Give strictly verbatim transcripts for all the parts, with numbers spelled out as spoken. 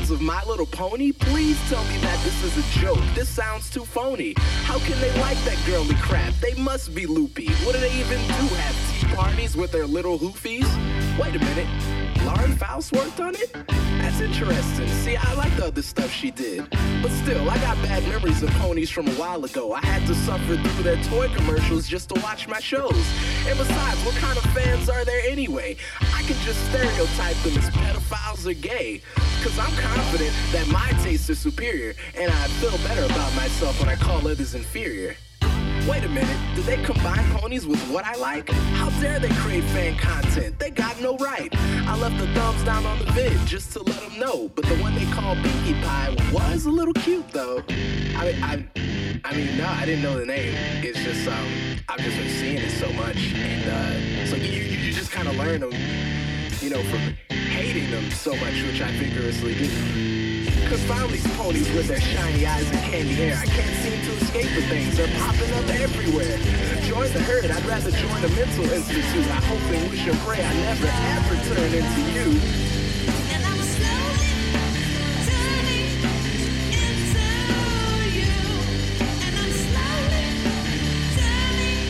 fans of My Little Pony, please tell me that this is a joke. This sounds too phony. How can they like that girly crap? They must be loopy. What do they even do? Have tea parties with their little hoofies? Wait a minute. Lauren Faust worked on it? That's interesting. See, I like the other stuff she did. But still, I got bad memories of ponies from a while ago. I had to suffer through their toy commercials just to watch my shows. And besides, what kind of fans are there anyway? I can just stereotype them as pedophiles or gay. Cause I'm confident that my tastes are superior, and I feel better about myself when I call others inferior. Wait a minute, did they combine ponies with what I like? How dare they create fan content? They got no right. I left the thumbs down on the vid just to let them know, but the one they called Pinkie Pie was a little cute though. I mean, I, I mean, no, I didn't know the name. It's just, um, I've just been seeing it so much, and uh, so you, you just kind of learn them, you know, from hating them so much, which I vigorously do. Cause found these ponies with their shiny eyes and candy hair. I can't seem to escape the things, they're popping up everywhere. Join the herd, I'd rather join a mental institute. I hope and wish and pray I never ever turn into you. And I'm slowly turning into you. And I'm slowly turning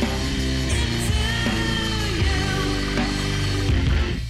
into you.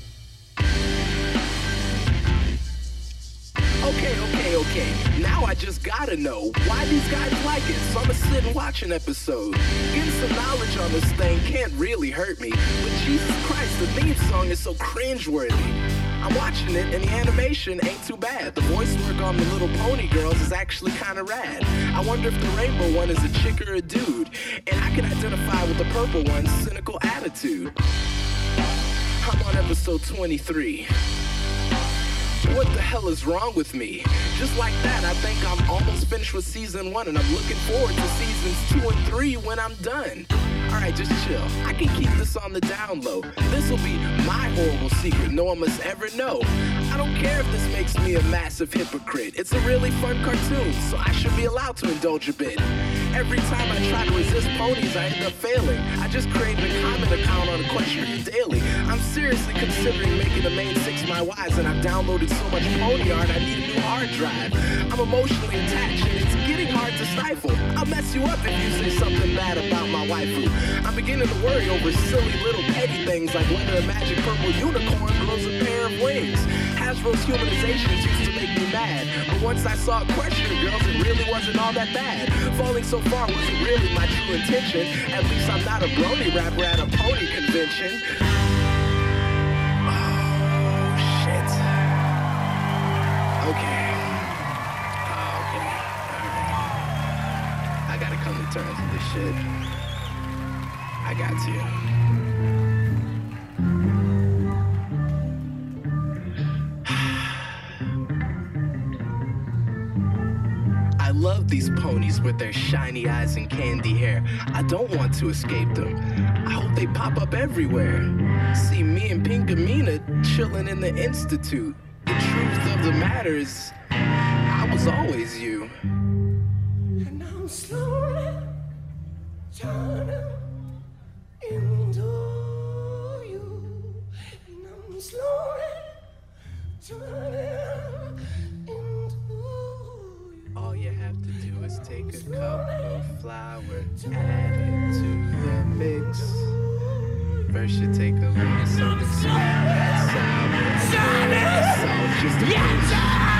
Okay, okay, okay. Now I just gotta know why these guys like it. So I'ma sit and watch an episode. Getting some knowledge on this thing can't really hurt me. But Jesus Christ, the theme song is so cringeworthy. I'm watching it and the animation ain't too bad. The voice work on the Little Pony girls is actually kinda rad. I wonder if the rainbow one is a chick or a dude. And I can identify with the purple one's cynical attitude. I'm on episode twenty-three. What the hell is wrong with me? Just like that, I think I'm almost finished with season one, and I'm looking forward to seasons two and three when I'm done. Alright, just chill. I can keep this on the down low. This'll be my horrible secret no one must ever know. I don't care if this makes me a massive hypocrite. It's a really fun cartoon, so I should be allowed to indulge a bit. Every time I try to resist ponies, I end up failing. I just created a comment account on Equestrian Daily. I'm seriously considering making the main six my wives, and I've downloaded so much pony art I need a new hard drive. I'm emotionally attached, and it's getting hard to stifle. I'll mess you up if you say something bad about my waifu. I'm beginning to worry over silly little petty things like whether a magic purple unicorn grows a pair of wings. Hasbro's humanizations used to make me mad, but once I saw Equestrian Girls, it really wasn't all that bad. Falling so far wasn't really my true intention. At least I'm not a brony rapper at a pony convention. Oh, shit. Okay. Oh, okay. Alright. I gotta come to terms with this shit. I got to. I love these ponies with their shiny eyes and candy hair. I don't want to escape them. I hope they pop up everywhere. See me and Pinkamena chilling in the institute. The truth of the matter is, I was always you. And I'm slowly turning into you. And I'm slowly turning into you. All you have to do is take a cup of flour, add it to the mix. First you take a little something sweet and sour, salt just a pinch.